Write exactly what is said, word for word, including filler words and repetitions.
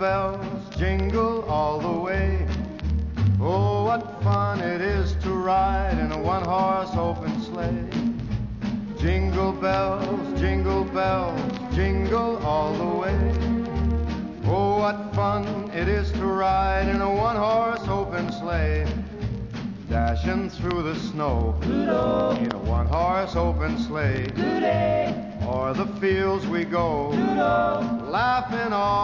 bells jingle all the way. Oh, what fun it is to ride in a one-horse open sleigh. Jingle bells, jingle bells, jingle all the way. Oh, what fun it is to ride in a one-horse open sleigh. Dashing through the snow Toodle, in a one-horse open sleigh. tootay, O'er the fields we go, toodle. laughing all